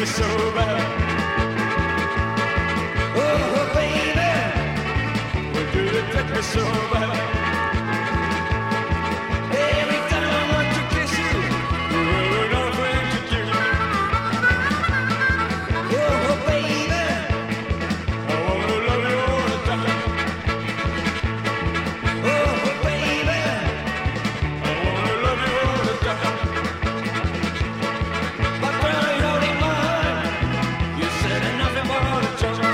me so bad. Oh, baby, well, do you take me so bad? Every time I want to kiss you, you're nothing to do. Oh, baby, I want to love you all the time. Oh, baby, I want to love you all the time. But when I hold in my heart, you said nothing but the truth.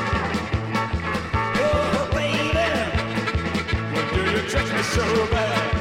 Oh, baby, well, do you treat me so bad?